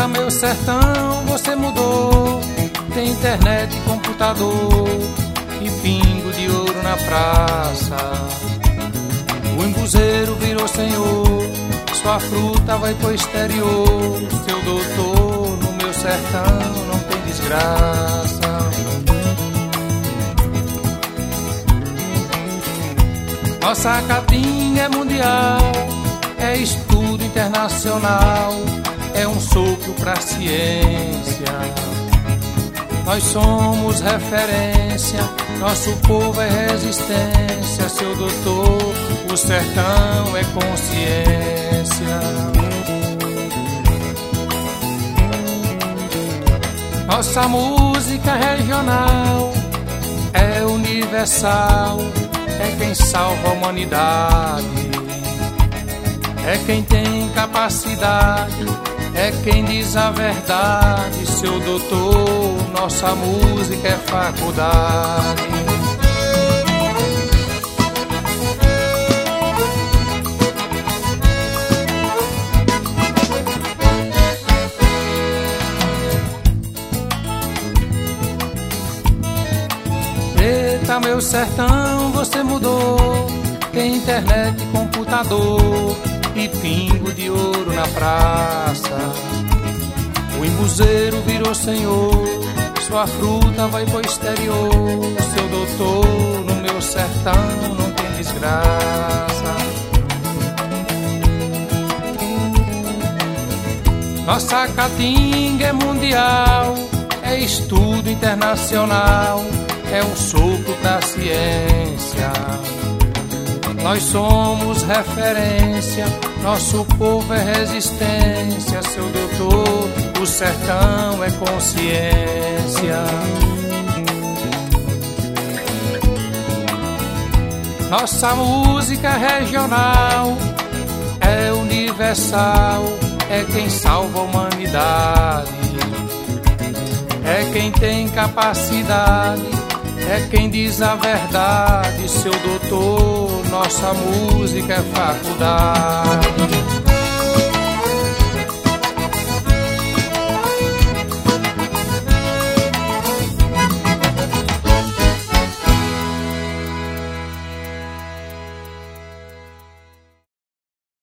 Eita, meu sertão, você mudou. Tem internet e computador e pingo de ouro na praça. O embuzeiro virou senhor, sua fruta vai pro exterior. Seu doutor, no meu sertão não tem desgraça. Nossa caatinga é mundial, é estudo internacional, é um sopro pra ciência. Nós somos referência, nosso povo é resistência. Seu doutor, o sertão é consciência. Nossa música regional é universal, é quem salva a humanidade, é quem tem capacidade, é quem diz a verdade. Seu doutor, nossa música é faculdade. Eita, meu sertão, você mudou. Tem internet e computador e pingo de ouro na praça. O embuzeiro virou senhor, sua fruta vai pro exterior. Seu doutor, no meu sertão não tem desgraça. Nossa caatinga é mundial, é estudo internacional, é um sopro da ciência. Nós somos referência, nosso povo é resistência. Seu doutor, o sertão é consciência. Nossa música regional é universal, é quem salva a humanidade, é quem tem capacidade, é quem diz a verdade. Seu doutor, nossa música é faculdade.